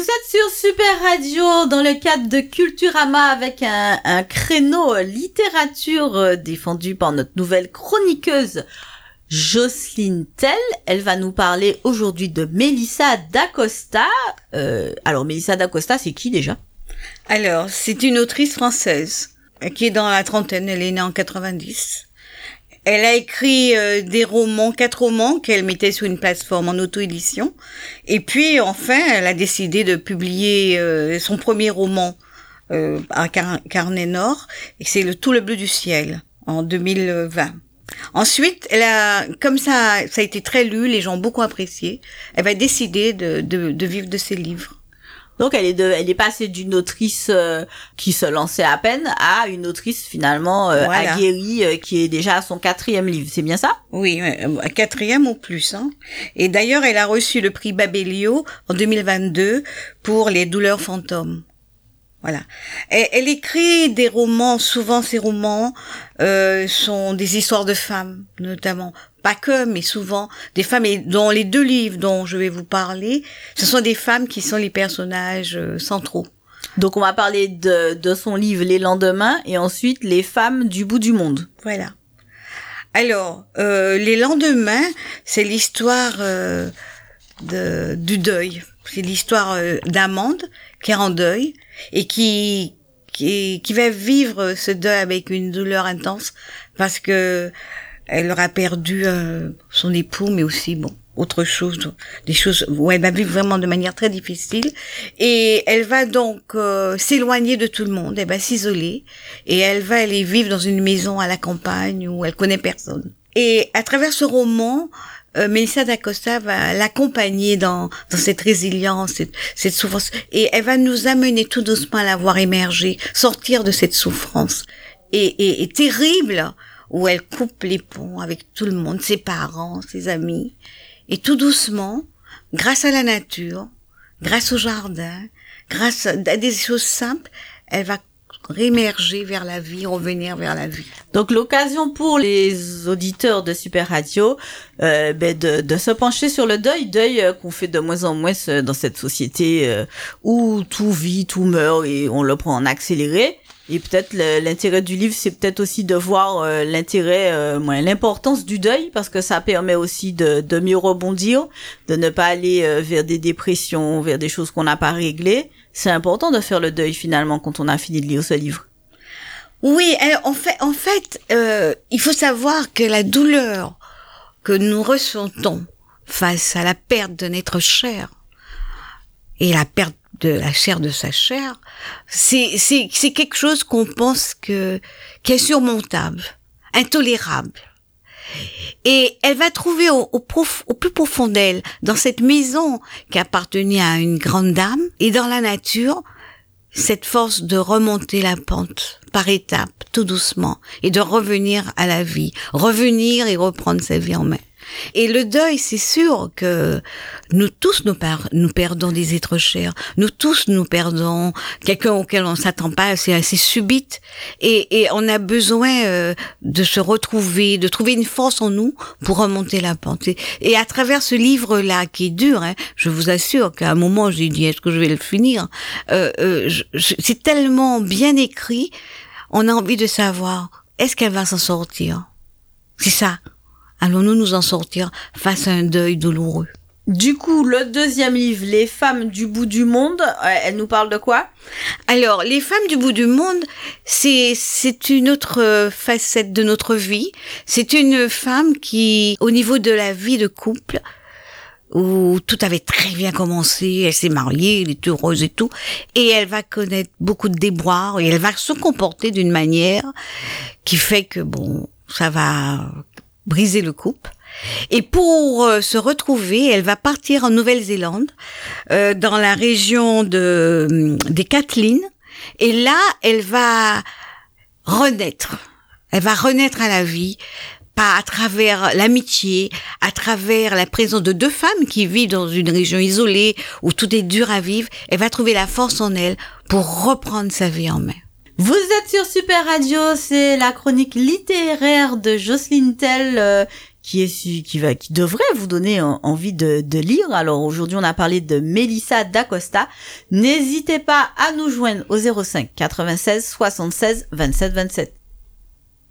Vous êtes sur Super Radio dans le cadre de Culturama avec un créneau littérature défendu par notre nouvelle chroniqueuse Jocelyne Tell. Elle va nous parler aujourd'hui de Melissa d'Acosta. Alors Melissa d'Acosta, c'est qui déjà? Alors, c'est une autrice française qui est dans la trentaine, elle est née en 90. Elle a écrit 4 romans qu'elle mettait sur une plateforme en auto-édition. Et puis, enfin, elle a décidé de publier son premier roman à Carnet Nord, et c'est Tout le bleu du ciel, en 2020. Ensuite, comme ça a été très lu, les gens ont beaucoup apprécié, elle va décider de vivre de ses livres. Donc elle est passée d'une autrice qui se lançait à peine à une autrice finalement voilà. aguerrie qui est déjà à son 4e livre, c'est bien ça? Oui, 4e ou plus. Hein. Et d'ailleurs, elle a reçu le prix Babelio en 2022 pour Les douleurs fantômes. Voilà. Elle écrit des romans, souvent ces romans sont des histoires de femmes, notamment. Pas que, mais souvent des femmes. Et dans les 2 livres dont je vais vous parler, ce sont des femmes qui sont les personnages centraux. Donc on va parler de son livre Les lendemains et ensuite Les femmes du bout du monde. Voilà. Alors, Les lendemains, c'est l'histoire du deuil. C'est l'histoire d'Amande qui est en deuil et qui va vivre ce deuil avec une douleur intense parce que elle aura perdu son époux, mais aussi autre chose, des choses où elle va vivre vraiment de manière très difficile. Et elle va donc s'éloigner de tout le monde, elle va s'isoler et elle va aller vivre dans une maison à la campagne où elle connaît personne. Et à travers ce roman, Melissa d'Acosta va l'accompagner dans cette résilience, cette souffrance, et elle va nous amener tout doucement à la voir émerger, sortir de cette souffrance et terrible où elle coupe les ponts avec tout le monde, ses parents, ses amis, et tout doucement, grâce à la nature, grâce au jardin, grâce à des choses simples, elle va réémerger vers la vie, revenir vers la vie. Donc l'occasion pour les auditeurs de Super Radio de se pencher sur le deuil qu'on fait de moins en moins dans cette société où tout vit, tout meurt et on le prend en accéléré. Et peut-être l'intérêt du livre, c'est peut-être aussi de voir l'importance du deuil, parce que ça permet aussi de mieux rebondir, de ne pas aller vers des dépressions, vers des choses qu'on n'a pas réglées. C'est important de faire le deuil finalement quand on a fini de lire ce livre. Oui, en fait, il faut savoir que la douleur que nous ressentons face à la perte d'un être cher et la perte de la chair de sa chair, c'est quelque chose qu'on pense qui est surmontable, intolérable. Et elle va trouver au plus profond d'elle, dans cette maison qui appartenait à une grande dame, et dans la nature, cette force de remonter la pente par étapes, tout doucement, et de revenir à la vie, revenir et reprendre sa vie en main. Et le deuil, c'est sûr que nous tous nous perdons des êtres chers. Nous tous nous perdons quelqu'un auquel on s'attend pas, c'est assez subite. Et on a besoin de se retrouver, de trouver une force en nous pour remonter la pente. Et à travers ce livre-là, qui est dur, je vous assure qu'à un moment, j'ai dit, est-ce que je vais le finir? C'est tellement bien écrit, on a envie de savoir, est-ce qu'elle va s'en sortir? C'est ça. Allons-nous nous en sortir face à un deuil douloureux? Du coup, le 2e livre, Les femmes du bout du monde, elle nous parle de quoi? Alors, Les femmes du bout du monde, c'est une autre facette de notre vie. C'est une femme qui, au niveau de la vie de couple, où tout avait très bien commencé, elle s'est mariée, elle est heureuse et tout, et elle va connaître beaucoup de déboires, et elle va se comporter d'une manière qui fait que, ça va briser le couple. Et pour se retrouver, elle va partir en Nouvelle-Zélande, dans la région des Catlins. Et là, elle va renaître. Elle va renaître à la vie, pas à travers l'amitié, à travers la présence de 2 femmes qui vivent dans une région isolée où tout est dur à vivre. Elle va trouver la force en elle pour reprendre sa vie en main. Vous êtes sur Super Radio, c'est la chronique littéraire de Jocelyne Tell qui devrait vous donner envie de lire. Alors aujourd'hui, on a parlé de Mélissa Dacosta. N'hésitez pas à nous joindre au 05 96 76 27 27.